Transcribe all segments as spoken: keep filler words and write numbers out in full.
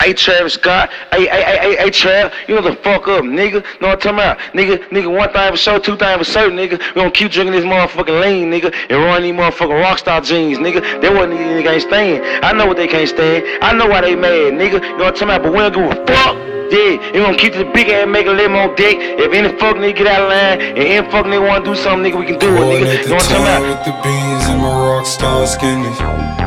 Hey Travis Scott, hey, hey, hey, hey, hey Trav, you know the fuck up, nigga. Know what I'm talking about? Nigga, nigga, one thing for sure, two things for certain, nigga. We gonna keep drinking this motherfucking lean, nigga, and run these motherfucking rockstar jeans, nigga. That what these niggas ain't stand. I know what they can't stand. I know why they mad, nigga. You know what I'm talking about? But we don't give a fuck. Yeah, you gonna keep the big ass, make a little more dick. If any fuck nigga get out of line, and any fuck nigga wanna do something, nigga, we can do it, nigga. You know what I'm talking about? With the beans and my rockstar skinnies.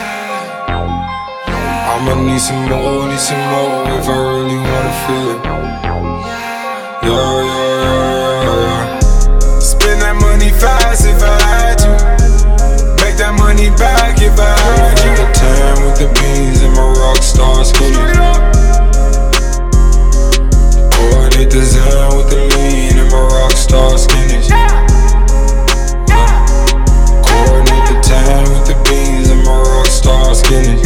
I'ma need some more, need some more if I really wanna feel it. Yeah, yeah, yeah, yeah, yeah. Spend that money fast if I had to. Make that money back if I had to. The tan with the beans and my rockstar skinnies. Coordinate the Zen with the lean and my rockstar skinnies. Coordinate the tan with the beans and my rockstar skinnies.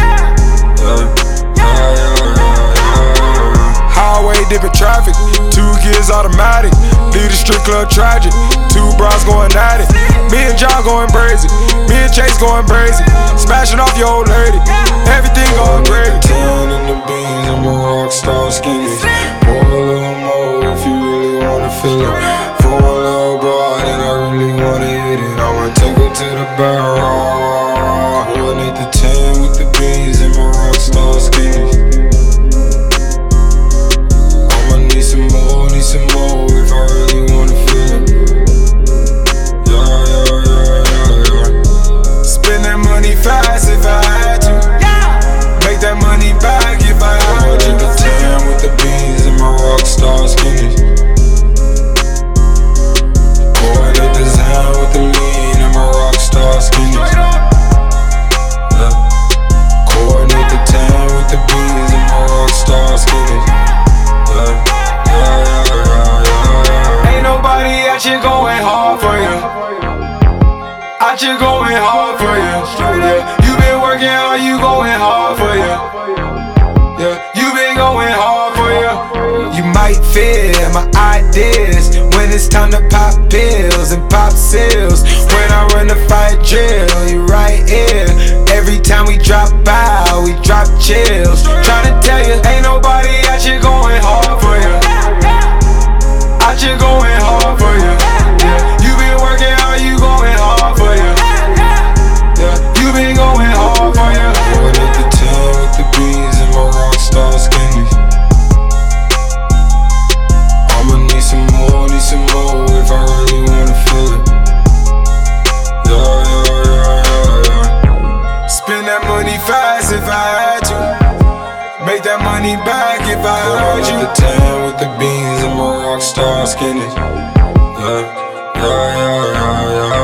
Highway dipping traffic, two gears automatic. Lead the strip club tragic, two bras going at it. Me and John going crazy, me and Chase going crazy. Smashing off your old lady, everything going crazy. Tan in the beans, I'm a rockstar skinnies. Pour a little more if you really wanna feel it. For a little broad and I really wanna hit it. I'ma take her to the barrel. Coordinate the tan with the beans and my rockstar skinnies. I'ma need some more, need some more if I really wanna feel it. Yeah, yeah, yeah, yeah, yeah. Spend that money fast if I had to. Make that money back if I had to. The tan with the beans and my rockstar skinnies. Coordinate the Zen with the lean and my rockstar skinnies. Coordinate the tan with the beans and my rockstar skinnies. Yeah, yeah, yeah, yeah, yeah. Ain't nobody out here going hard for you. Out here going hard for you. Yeah, you been working hard, you going hard for you. Yeah, you been going hard for you. You might fear my ideas when it's time to pop pills and pop seals. When I run the fight drill, you right here. Every time we drop out, we drop chills. Tryna tell you, ain't nobody out here going hard for you. Out here going hard for you. Yeah, you been working hard, you going hard for you. Yeah, you been going hard for you. Coordinate the tan with the beans and my rockstar skinnies. I'ma need some more, need some more if I really wanna feel it. Yeah, yeah, yeah, yeah, yeah. Spend that money fast if I had to. Make that money back if I had you. The tan with the beans and my rockstar skinnies. Yeah, yeah, yeah, yeah, yeah.